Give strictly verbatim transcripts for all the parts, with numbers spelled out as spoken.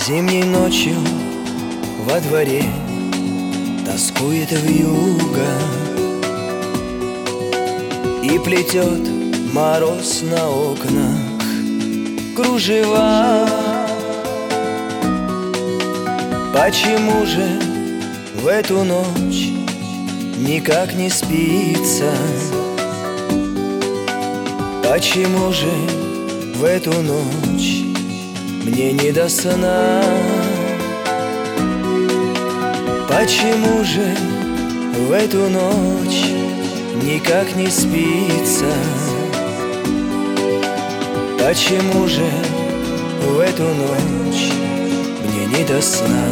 Зимней ночью во дворе тоскует вьюга и плетет мороз на окнах кружева. Почему же в эту ночь никак не спится? Почему же в эту ночь мне не до сна? Почему же в эту ночь никак не спится? Почему же в эту ночь мне не до сна?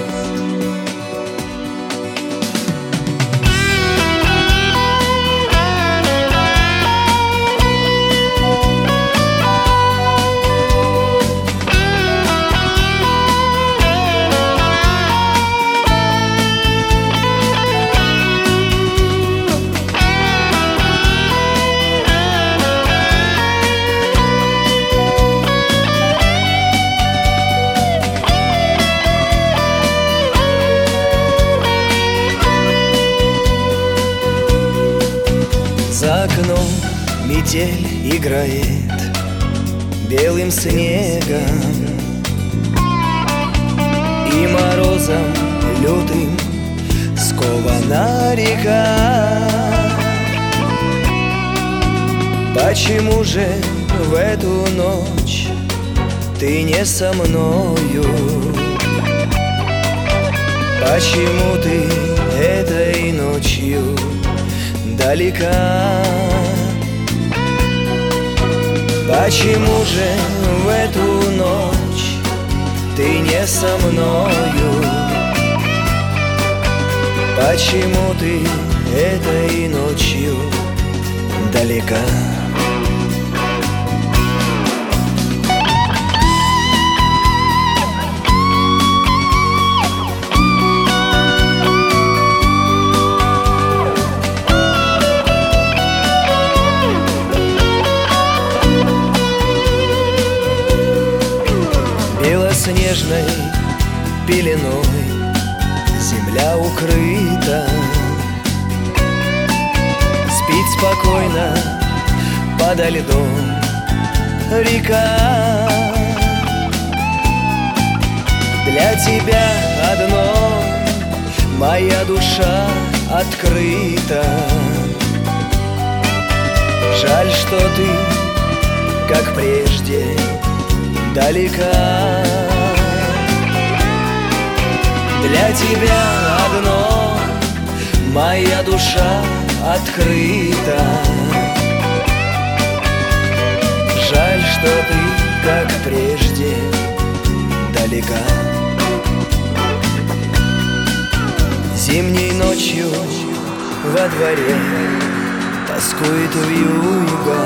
За окном метель играет белым снегом, и морозом лютым скована река. Почему же в эту ночь ты не со мною? Почему ты этой ночью далека? Почему же в эту ночь ты не со мною? Почему ты этой ночью далека? Белоснежной пеленой земля укрыта, спит спокойно подо льдом река. Для тебя одно моя душа открыта. Жаль, что ты, как прежде, далека. Для тебя одно моя душа открыта. Жаль, что ты, как прежде, далека. Зимней ночью во дворе тоскует вьюга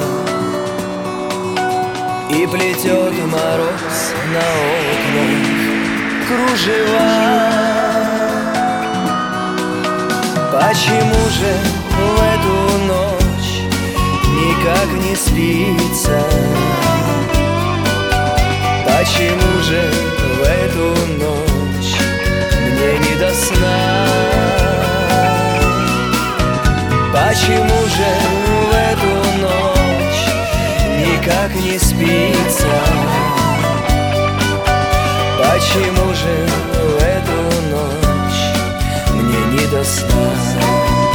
и плетет мороз на окнах кружева. Почему же в эту ночь никак не спится? Почему же в эту ночь мне не до сна? Почему же в эту ночь никак не спится? Почему же в эту ночь мне не до сна?